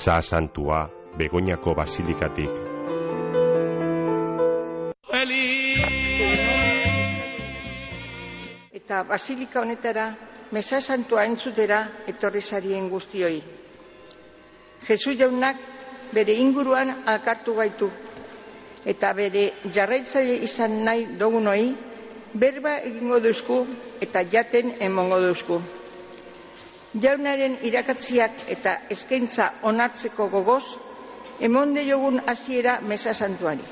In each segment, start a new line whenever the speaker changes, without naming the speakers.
Meza Santua Begoñako basilikatik.
Eta basilika honetara Meza Santua entzutera etorri zarien guztioi. Jesu jaunak bere inguruan alkartu gaitu, eta bere jarraitzaile izan nahi dugunoi berba egingo duzku eta jaten emongo duzku. Jaunaren irakatziak eta eskaintza onartzeko gogoz, emonde jogun hasiera Meza Santuari.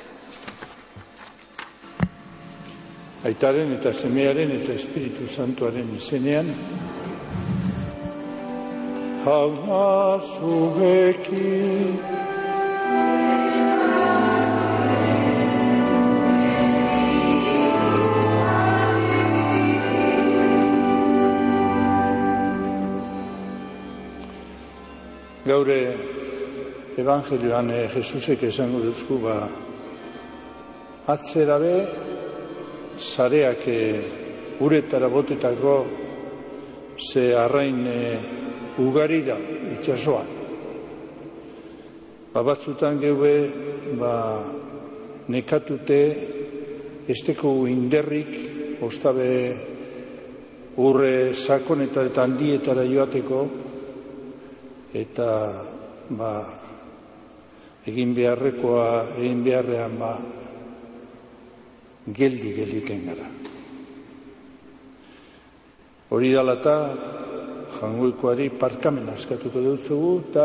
Aitaren eta Semearen eta Espiritu Santuaren izenean, Jauna zurekin. Gaur evangelioan Jesusek esango duzku, atzerabe sareak uretara botetako ze arrain ugari da itsasoan. Batzutan geube nekatute esteko inderrik ostabe urre sakon eta handietara joateko, eta egin beharrean geldi-gelditen gara. Hori dela eta Jangoikoari parkamena eskatuko dutzugu, eta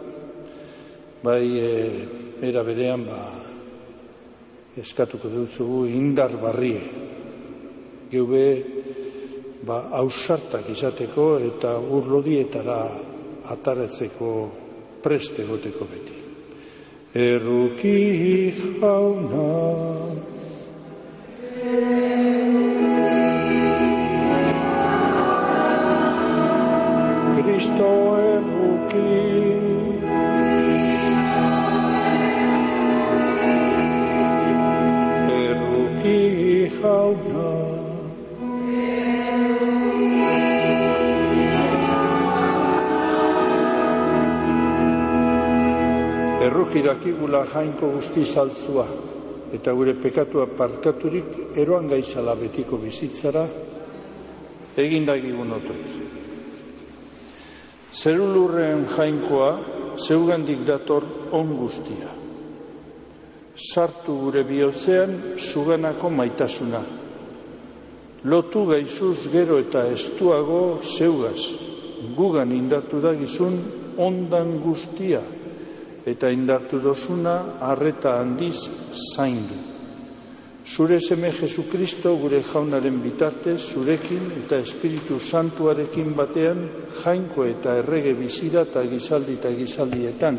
era berean eskatuko dutzugu indar barrie. Geube ausartak izateko eta urlodietara ataratzeko preste goteko beti. Erruki jauna, Kristo erruki, erruki jauna, erruki dakigula jainko guzti saltzua, eta gure pekatua parkaturik eroan gaizala betiko bizitzara egindagigun otoiz. Zerulurren jainkoa zeugandik dator on guztia. Sartu gure bihotzean zuganako maitasuna. Lotu gaizuz gero eta estuago zeugaz, gugan indartu dagizun ondan guztia, eta indartu dozuna arreta handiz zaindu. Zure seme Jesukristo gure jaunaren bitartez, zurekin eta Espiritu Santuarekin batean, jainko eta errege bizira eta gizaldietan.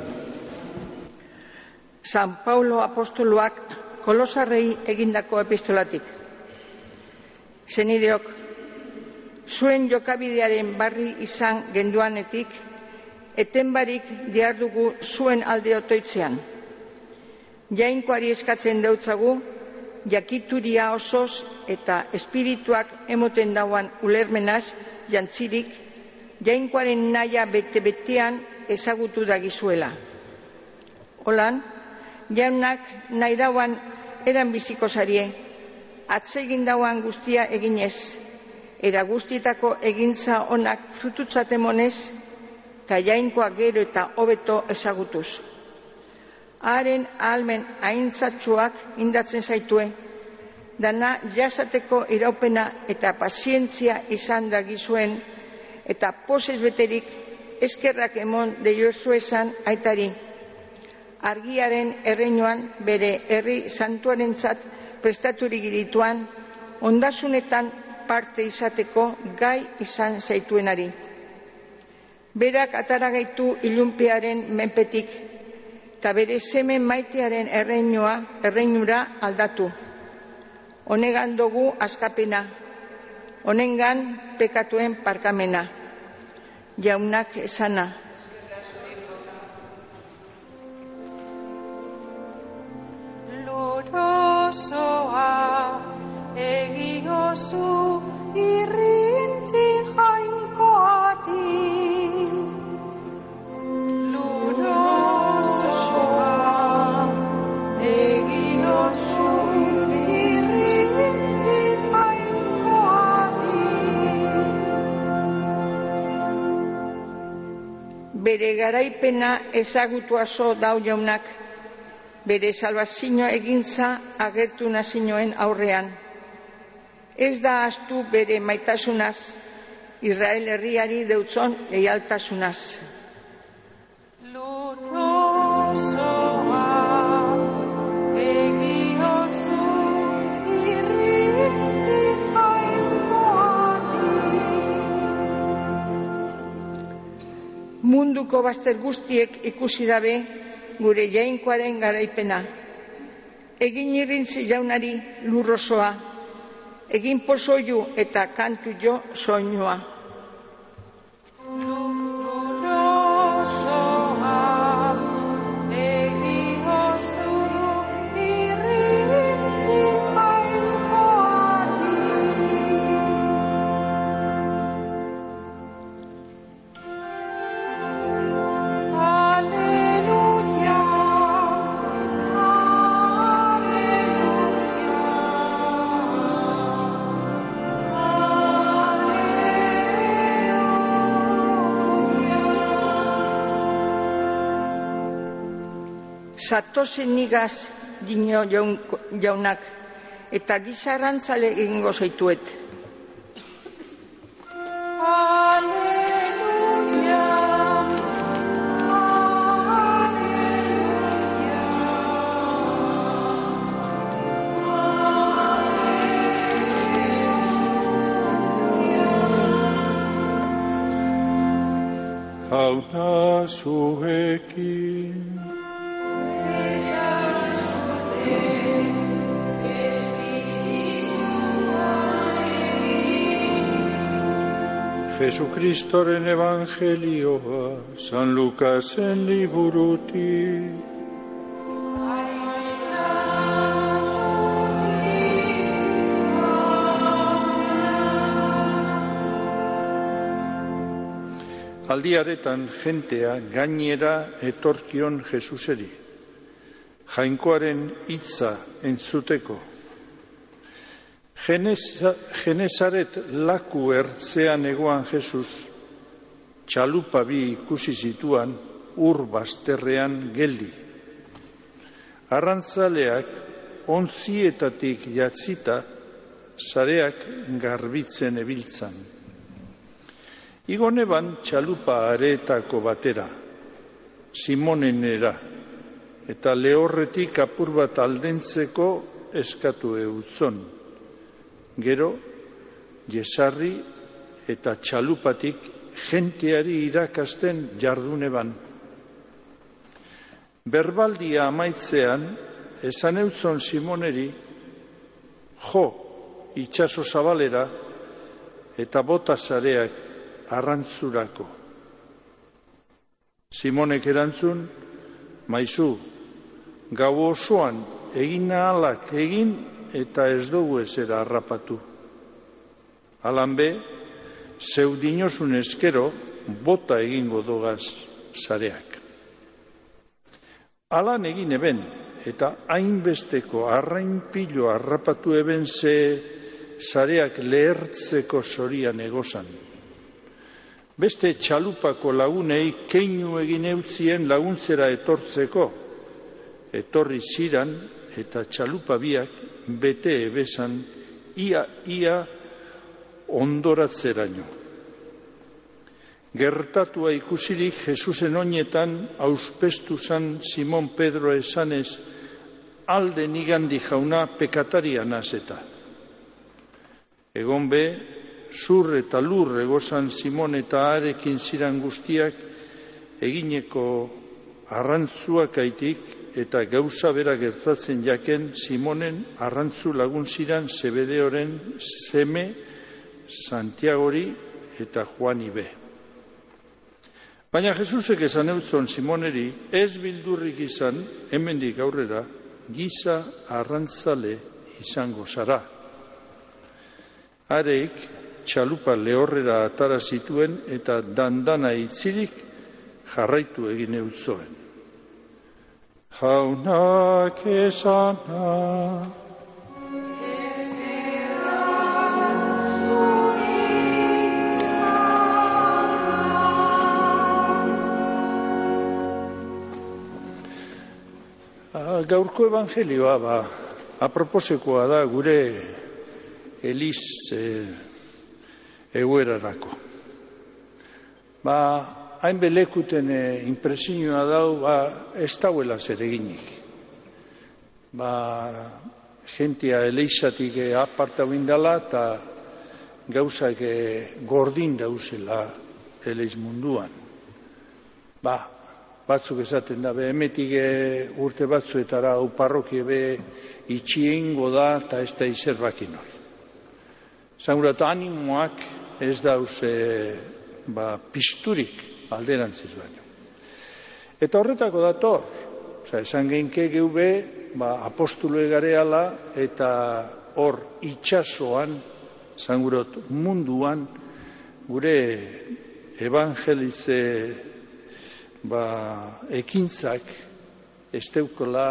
San Paulo apostoluak Kolosarrei egindako epistolatik. Senideok, zuen jokabidearen barri izan genduanetik, etenbarik dihardugu zuen alde otoitzean. Jainkoari eskatzen deutzagu, jakituria osoz eta espirituak emoten dauan ulermenaz jantzirik, jainkoaren nahia bete-betean ezagutu dagizuela. Holan, jaunak nahi dauan eran biziko zarie, atsegin dauan guztia eginez, era guztietako egintza onak frututzatemonez, eta jainkoa gero eta hobeto ezagutuz. Haren ahalmen aintzatsuak indatzen zaitue, dana jasateko iraupena eta pazientzia izan dagizuen, eta pozez beterik eskerrak emon deiozu esan aitari. Argiaren erreinuan bere herri santuarentzat prestaturik dituan, ondasunetan parte izateko gai izan zaituenari. Berak atara gaitu ilunpearen menpetik, eta bere seme maitearen erreinura aldatu. Honegan dugu askapena, honengan pekatuen parkamena. Jaunak esana.
Lorosoa egiozu irrintzin jainkoari. Lorosoa
bere garaipena ezagutuazo dau jaunak, bere salbazio egintza agertu nazioen aurrean. Ez da ahaztu bere maitasunaz, Israel herriari deutzon leialtasunaz.
Lurrosoa egiozu irrintzi jainkoari.
Munduko bazter guztiek ikusi dabe gure jainkoaren garaipena. Egin irrintzi jaunari lurrosoa, egin pozoiu eta kantu jo soinua.
Lurrosoa egiozu irrintzi jainkoari. Alleluia,
Zatozen nigaz dio jaunak, eta giza arrantzale egingo zaituet.
Alleluia,
Jauna zuekin. Jesukristoren evangelioa, San Lukasen liburutik. Aldiaretan jentea gainera etorkion Jesuseri, jainkoaren hitza entzuteko. Genesaret laku ertzean egoan Jesus, txalupa bi ikusi zituan ur bazterrean geldi. Arrantzaleak ontzietatik jatzita, sareak garbitzen ebiltzan. Igoneban txalupa areetako batera, Simonenera, eta lehorretik apur bat aldentzeko eskatu eutzon. Gero, jesarri eta txalupatik jenteari irakasten jarduneban. Berbaldia amaitzean, esan eutzon Simoneri, jo, itxaso zabalera eta bota sareak arrantzurako. Simonek erantzun, maizu, gau osoan egin ahalak egin eta ez dugu ezera harrapatu. Alan be, zeu dinosun eskero bota egingo dogaz sareak. Alan egin eben, eta hainbesteko arrainpilo harrapatu eben ze sareak lehertzeko zorian egozan. Beste txalupako lagunei keinu egin eutzien laguntzera etortzeko, etorri ziran eta txalupa biak bete ebesan ia ondoratzeraino. Gertatua ikusirik Jesusen oinetan auspestu zan Simon Pedro esanez, alde nigandi jauna pekataria nazeta. Egon be, zur eta lur egozan Simon eta arekin ziran guztiak egineko arrantzuak aitik eta gauza bera gertatzen jaken Simonen arrantzu lagun ziran Zebedeoren seme Santiagori eta Juani be. Baina Jesusek esan eutzon Simoneri ez bildurrik izan, hemendik aurrera, giza arrantzale izango zara. Areik txalupa lehorrera atara zituen eta dandana itzirik jarraitu egin eutzoen. Jaunak esana. Gaurko evangelioa aproposekoa da gure Eliz egoerarako. Hain belekuten impresioa dau, ez dauela zereginik. Gentia eleizatik apartau indala eta gauzak gordin dauzela eleiz munduan. Batzuk esaten da, emetik urte batzuetara hau parrokie itxiengo da eta ez da izerbakin hori. Zanguratu animoak ez dauz pisturik alderantziz baino. Eta horretako dator, esan geinke geube apostolue gareala eta hor itxasoan, zanguratu munduan, gure evangelize ekintzak ez deukola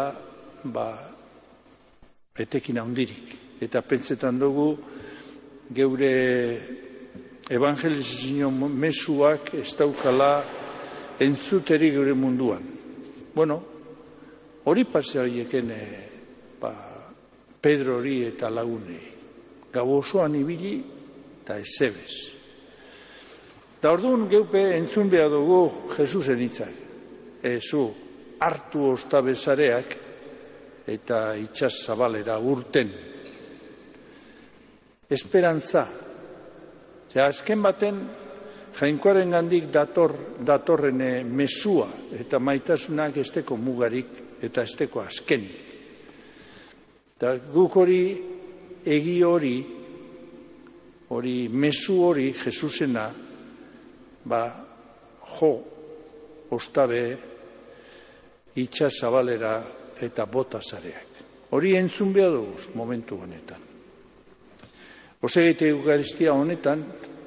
etekin handirik. Eta pentsetan dugu geure evangelizazio mezuak ez daukala entzuteri geure munduan. Hori pasea hieken Pedro hori eta lagunei. Gau osoan ibili eta ezebez. Da orduan geupe entzun behar dugu Jesusen hitzak. Zu hartu ostabezareak eta itxas zabalera urten. Esperantza. Azken baten jainkoaren gandik datorren mesua eta maitasunak esteko mugarik eta esteko azkenik. Eta guk hori egi hori mesu hori Jesusena ostabe itxas zabalera eta bota zareak. Hori entzun behar dugu momentu honetan. Osegite eukaristia honetan,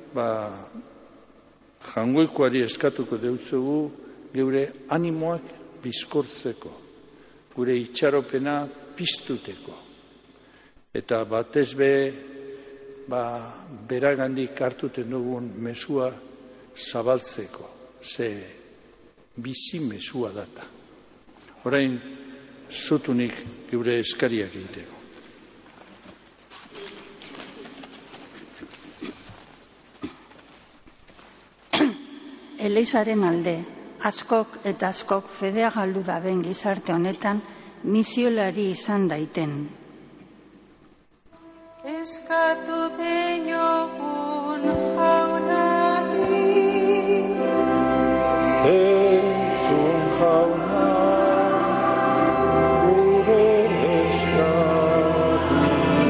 jangoikoari eskatuko deutzugu geure animoak bizkortzeko, gure itxaropena piztuteko. Eta batez beragandik hartuten dugun mesua zabaltzeko, ze bizi mesua data. Orain, zutunik geure eskariak egiteko.
Eleizaren alde, askok eta askok fedea galdu daben gizarte honetan misiolari izan daiten.
Eskatu deiogun jaunari,
Entzun jauna, gure eskari.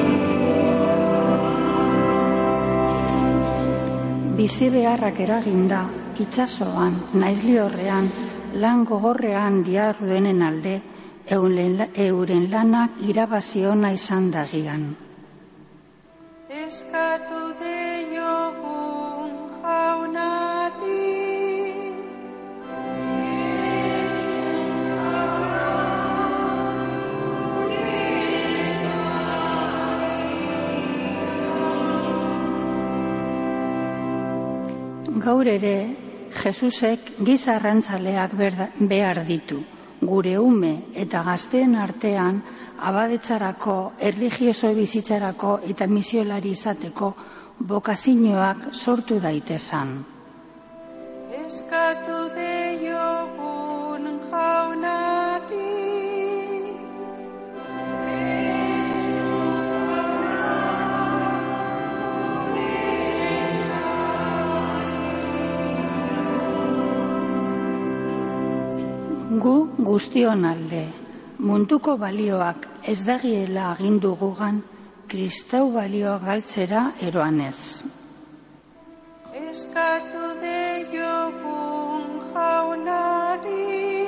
Bizi beharrak eraginda, itsasoan, naizliorrean, lan gogorrean diarduen alde, euren lanak irabazi ona izan dagian.
eskatu deiogun jaunari.
Gaur ere, Jesusek giza arrantzaleak behar ditu, gure ume eta gazteen artean abadetzarako, erlijioso bizitzarako eta misiolari izateko bokazioak sortu daitezan.
Eskatu deiogun jaunari.
Gu guztion alde, munduko balioak ez dagiela agindu gugan, kristau balioa galtzera eroanez.
Eskatu deiogun jaunari.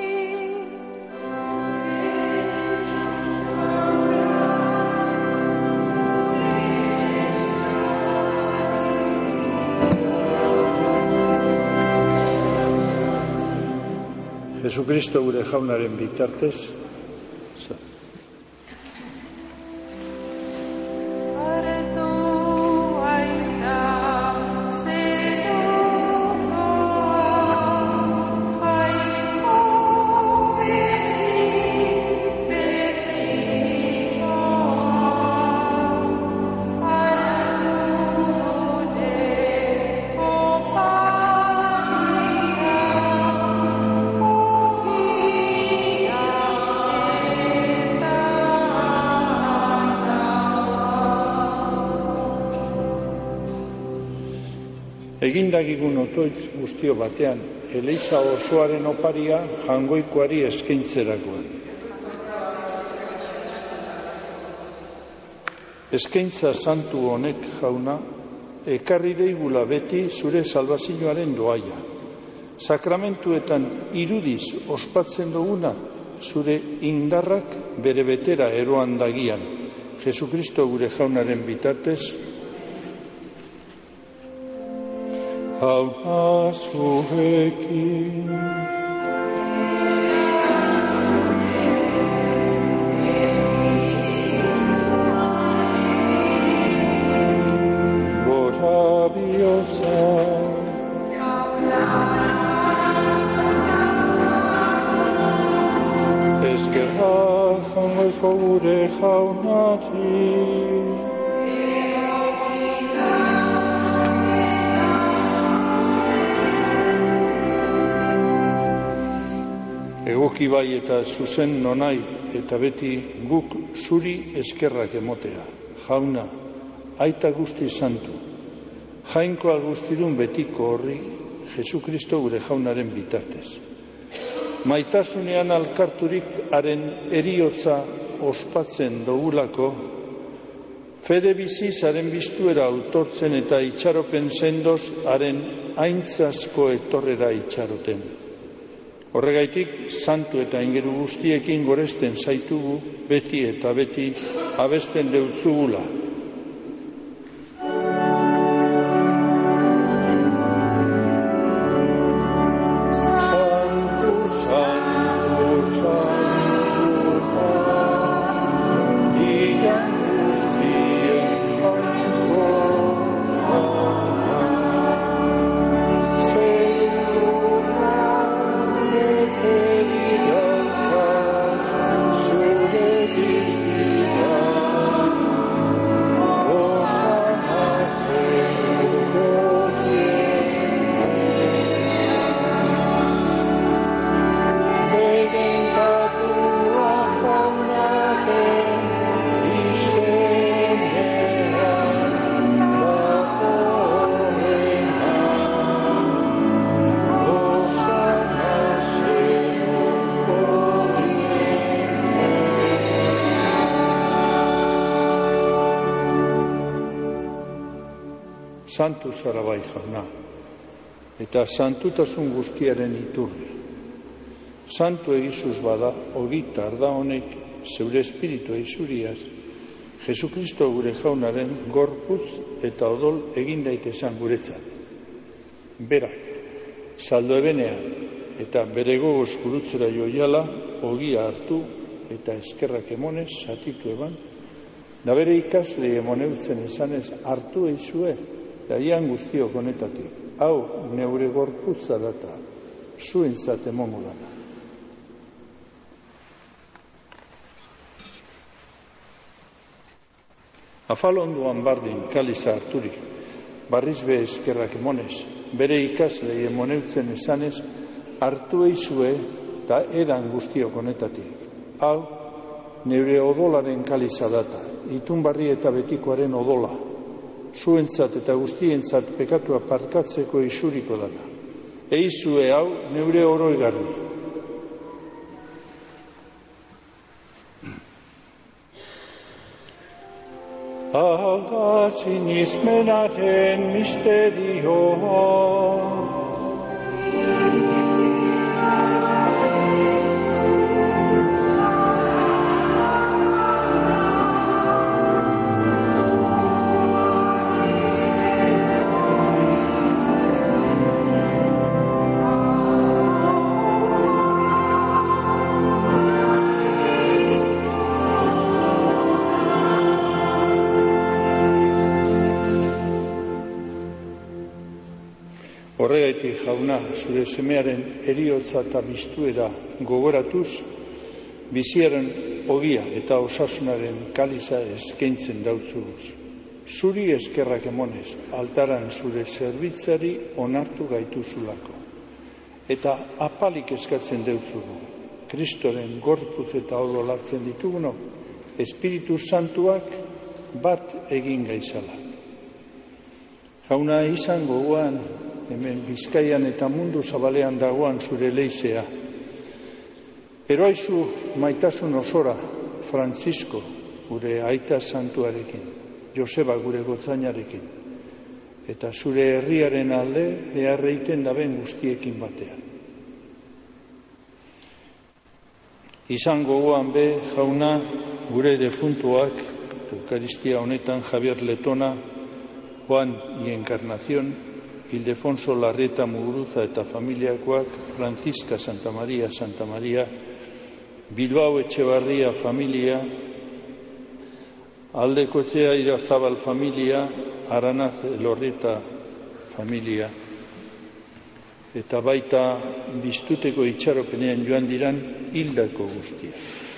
Jesucristo gure jaunaren bitartez,
Artu aina zerukoa, jaiko berri
Egindagigun otoitz guztio batean, Eliza osoaren oparia jangoikoari eskaintzerakoan. Eskaintza santu honek, Jauna, ekarri deigula beti zure salbazioaren doaia. Sakramentuetan irudiz ospatzen duguna, zure indarrak bere betera eroan dagian. Jesukristo gure Jaunaren bitartez, Jauna zurekin. Gora bihotza. Eskerra jangoiko gure Jaunari. Egoki bai eta zuzen nonai eta beti guk zuri eskerrak emotea. Jauna, aita guzti santu, jainkoa guztidun betiko horri, Jesukristo gure Jaunaren bitartez. Maitasunean alkarturik haren eriotza ospatzen dogulako, fede biziz haren biztuera autortzen eta itxaropen sendoz haren aintzazko etorrera itxaroten. Horregaitik, santu eta ingeru guztiekin goresten zaitugu, beti eta beti abesten deutzugula. Santu zara bai, Jauna, eta santutasun guztiaren iturri. Santu egizuz bada, ogita arda honek, zeure espiritu eizuriaz, Jesukristo gure Jaunaren gorputz eta odol egin daitezan guretzat. Berak, saldo ebenean eta bere gogoz gurutzera joiala, ogia hartu eta eskerrak emonez, zatitu eban, da bere ikasle emoneutzen esanez hartu eizue, daian guztiok honetatik, hau neure gorputza data, zuentzat emongo dana. Afalonduan bardin kaliza harturik, barriz be eskerrak emonez, bere ikasle emoneutzen esanez, hartu eizue eta eran guztiok honetatik, hau neure odolaren kaliza data, itun barri eta betikoaren odola, zuentzat eta guztientzat pekatua parkatzeko isuriko dana. Eizue hau neure oroigarri. Hau da sinismenaren misterioa. Horregaitik, Jauna, zure semearen eriotza eta biztuera gogoratuz, biziaren ogia eta osasunaren kaliza eskaintzen dautzuguz. Zuri eskerrak emonez, altaran zure zerbitzari onartu gaituzulako. Eta apalik eskatzen deutzugu, Kristoren gorputz eta odol hartzen dituguno, Espiritu Santuak bat egin gaizala. Jauna, izan gogoan, hemen Bizkaian eta mundu zabalean dagoan zure leizea. Eroaizu maitasun osora, Francisco, gure aita santuarekin, Joseba gure gotzainarekin, eta zure herriaren alde beharreiten daben guztiekin batean. Izan gogoan be, jauna, gure defuntuak, Eukaristia honetan Javier Letona, Juan y Encarnación, Ildefonso Larreta Muguruza eta familiakoak, Francisca Santa Maria, Bilbao Etxebarria familia, Aldekoetxea Irazabal familia, Aranaz Elorreta familia, eta baita biztuteko itxaropenean joan diran hildako guztia.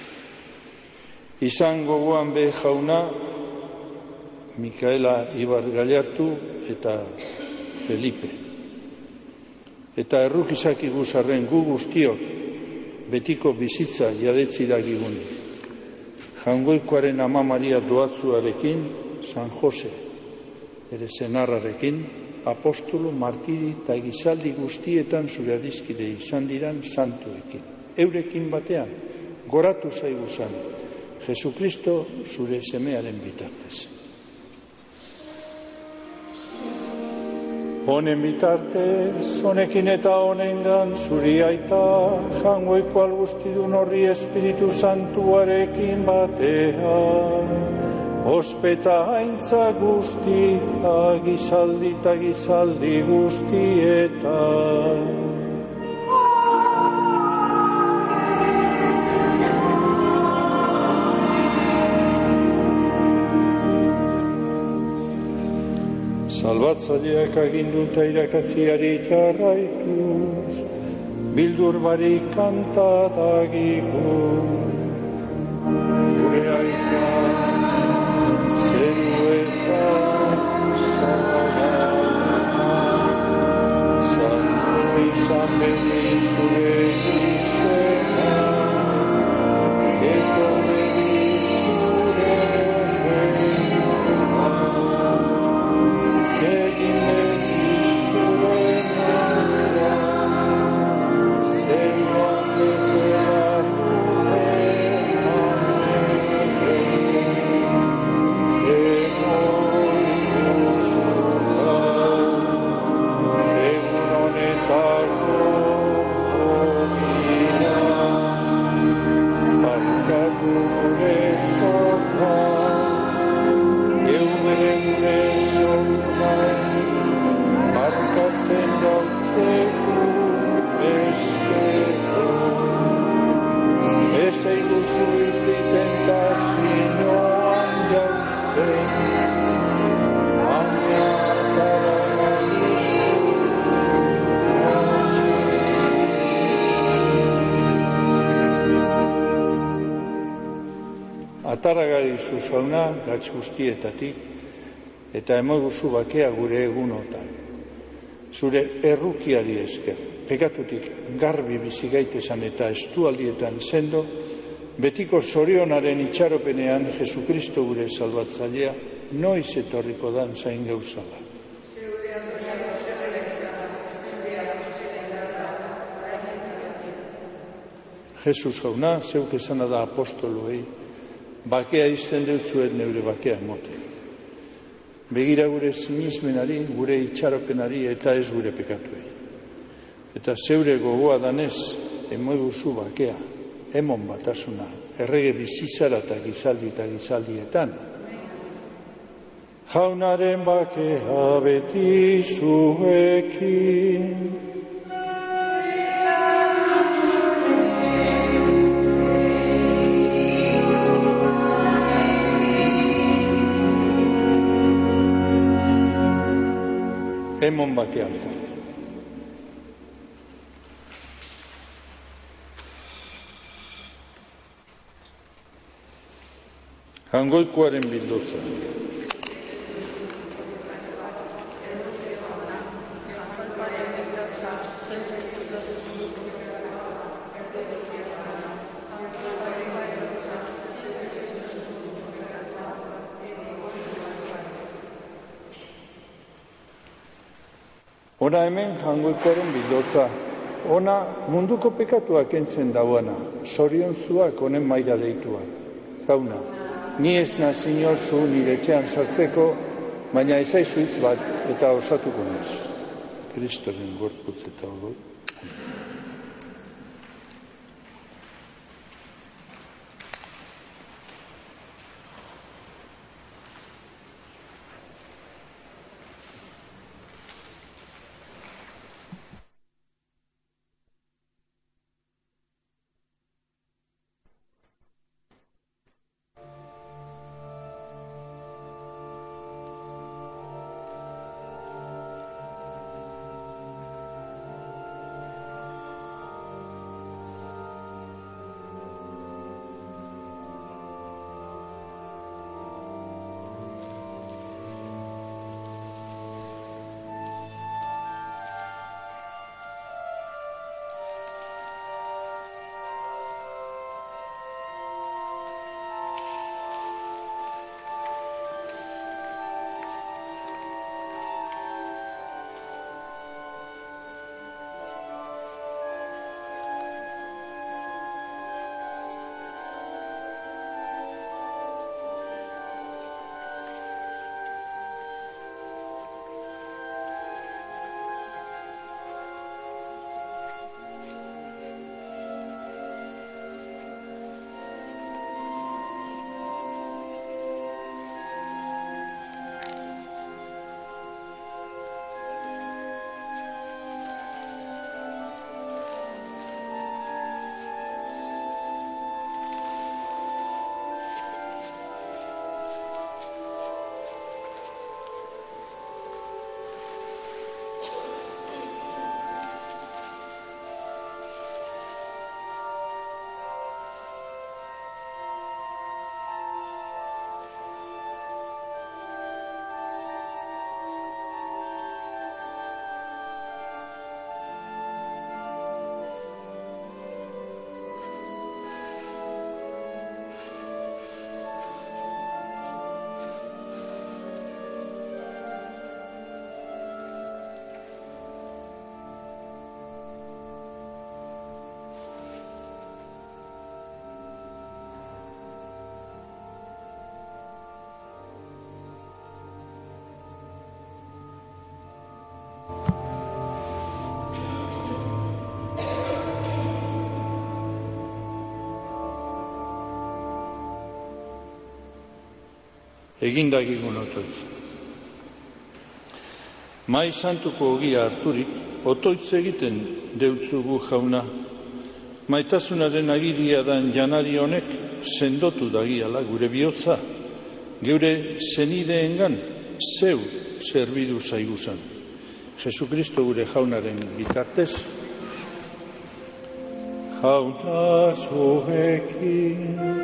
Izan gogoan be, jauna, Mikaela Ibar Gallartu eta Felipe. Eta errukizak iguzarren gu guztiok betiko bizitza jadetzi dagigun. Jangoikoaren Ama Maria Doatzuarekin, San Jose, bere senarrarekin, apostolo, martiri eta gizaldi guztietan zure adiskide izan diran santuekin. Eurekin batean, goratu zaiguzan, Jesukristo zure semearen bitartez. Honen bitartez, honekin eta honengan zuri aita, jangoiko algustidun horri Espiritu Santuarekin batean, ospeta haintza guztia, gizaldi eta gizaldi guztietan. Salbatzaileak aginduta irakatziari jarraituz, bildur barik kantadagigu. Gure aita, zeru eta zara, santu izan beti zure izena, eta beti zure Ataragari zuzauna gatz guztietatik eta emoguzu bakea gure egunotan. Zure errukiari esker, pekatutik garbi bizigaitesan eta estualdietan sendo, betiko zorionaren itxaropenean Jesukristo gure salbatzailea noiz etorriko dan zain gauzala. Jesus jauna, zeuk esana da apostoluei, bakea izten dut neure bakea emote. Begira gure sinismenari, gure itxaropenari eta ez gure pekatuei. Eta zeure gogoa danez, emoeguzu bakea, emon batasuna, errege bizizara eta gizaldietan. Jaunaren bakea beti zuekin. Emon bakea alkarri. Jangoikoaren bilduza. Ona hemen jangoikoaren bildotza, ona munduko pekatuak entzen dauana, zoriontzuak honen maira deituak. Jauna, ni ez naz inozu nire etxean sartzeko, baina ezaizu hitz bat eta osatuko naiz. Kristoren gorputz eta odol. Egindakigun otoitz. Mai santuko ogia harturik, otoitz egiten deutzugu jauna. Maitasunaren agiria dan janari honek sendotu dagiala gure bihotza, geure zenideengan zeu zerbidu zaiguzan. Jesukristo gure jaunaren bitartez. Jauna zuekin.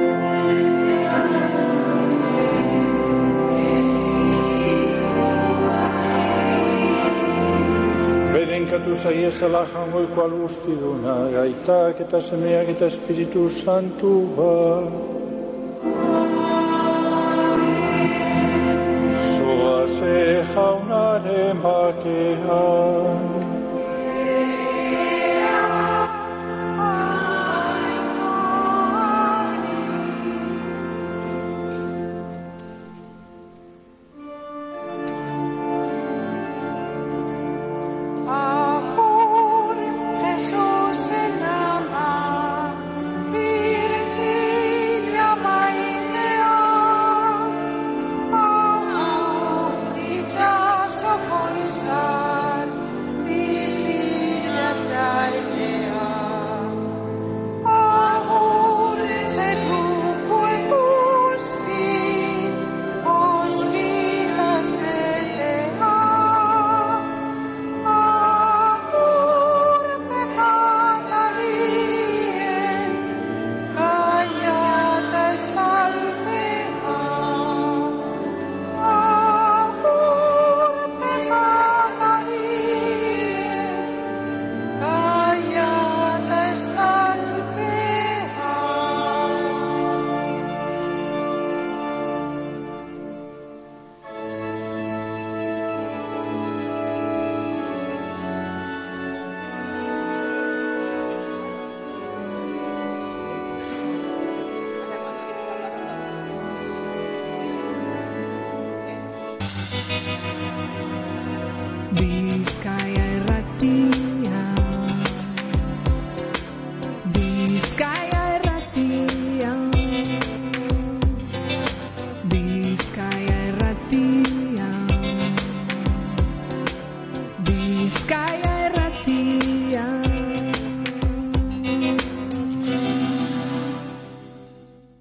Bedenkatu zaiezala jangoiko albustiduna, gaitak eta semeak eta Espiritu Santua. Zoaze jaunaren bakean.